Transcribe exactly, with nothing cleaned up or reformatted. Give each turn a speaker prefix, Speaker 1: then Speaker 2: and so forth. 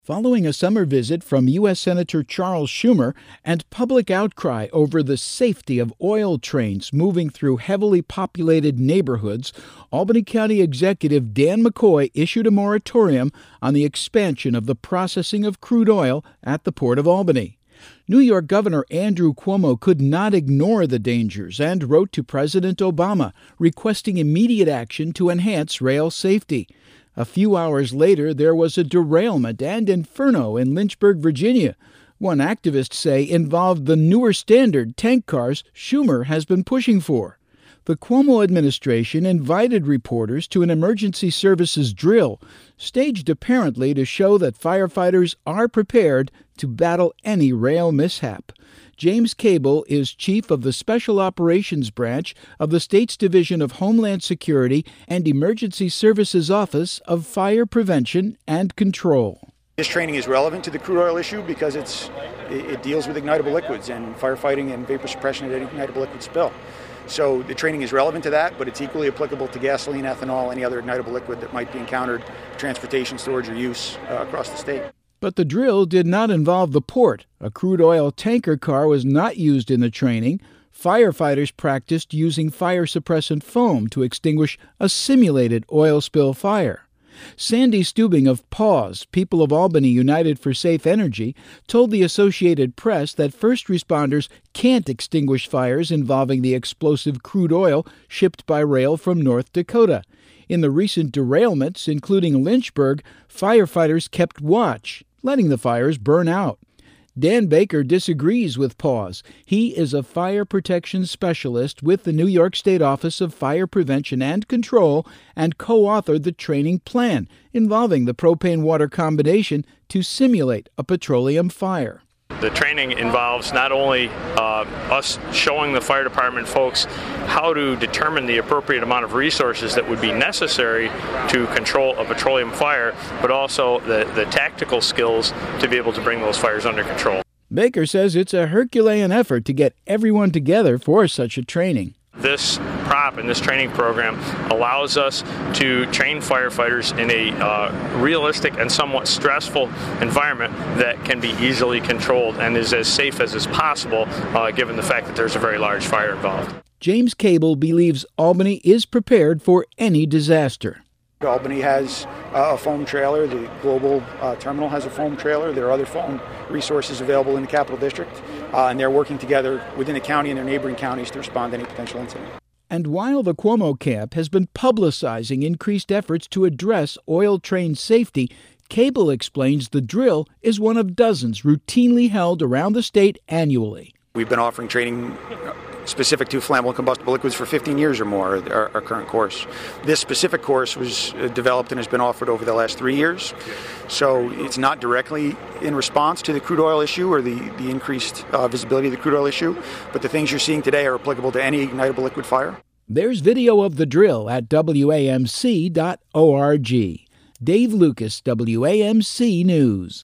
Speaker 1: Following a summer visit from U S Senator Charles Schumer and public outcry over the safety of oil trains moving through heavily populated neighborhoods, Albany County Executive Dan McCoy issued a moratorium on the expansion of the processing of crude oil at the Port of Albany. New York Governor Andrew Cuomo could not ignore the dangers and wrote to President Obama requesting immediate action to enhance rail safety. A few hours later, there was a derailment and inferno in Lynchburg, Virginia. One activist say involved the newer standard tank cars Schumer has been pushing for. The Cuomo administration invited reporters to an emergency services drill, staged apparently to show that firefighters are prepared to battle any rail mishap. James Cable is chief of the Special Operations Branch of the state's Division of Homeland Security and Emergency Services Office of Fire Prevention and Control.
Speaker 2: This training is relevant to the crude oil issue because it's it deals with ignitable liquids and firefighting and vapor suppression at any ignitable liquid spill. So the training is relevant to that, but it's equally applicable to gasoline, ethanol, any other ignitable liquid that might be encountered for transportation, storage, or use uh, across the state.
Speaker 1: But the drill did not involve the port. A crude oil tanker car was not used in the training. Firefighters practiced using fire suppressant foam to extinguish a simulated oil spill fire. Sandy Stubing of PAWS, People of Albany United for Safe Energy, told the Associated Press that first responders can't extinguish fires involving the explosive crude oil shipped by rail from North Dakota. In the recent derailments, including Lynchburg, firefighters kept watch, letting the fires burn out. Dan Baker disagrees with PAWS. He is a fire protection specialist with the New York State Office of Fire Prevention and Control and co-authored the training plan involving the propane-water combination to simulate a petroleum fire.
Speaker 3: The training involves not only uh, us showing the fire department folks how to determine the appropriate amount of resources that would be necessary to control a petroleum fire, but also the, the tactical skills to be able to bring those fires under control.
Speaker 1: Baker says it's a Herculean effort to get everyone together for such a training.
Speaker 3: This prop and this training program allows us to train firefighters in a uh, realistic and somewhat stressful environment that can be easily controlled and is as safe as is possible, uh, given the fact that there's a very large fire involved.
Speaker 1: James Cable believes Albany is prepared for any disaster.
Speaker 2: Albany has uh, a foam trailer. The Global uh, Terminal has a foam trailer. There are other foam resources available in the Capital District, uh, and they're working together within the county and their neighboring counties to respond to any potential incident.
Speaker 1: And while the Cuomo camp has been publicizing increased efforts to address oil train safety, Cable explains the drill is one of dozens routinely held around the state annually.
Speaker 2: We've been offering training specific to flammable and combustible liquids for fifteen years or more, our, our current course. This specific course was developed and has been offered over the last three years. So it's not directly in response to the crude oil issue or the, the increased uh, visibility of the crude oil issue, but the things you're seeing today are applicable to any ignitable liquid fire.
Speaker 1: There's video of the drill at W A M C dot org. Dave Lucas, W A M C News.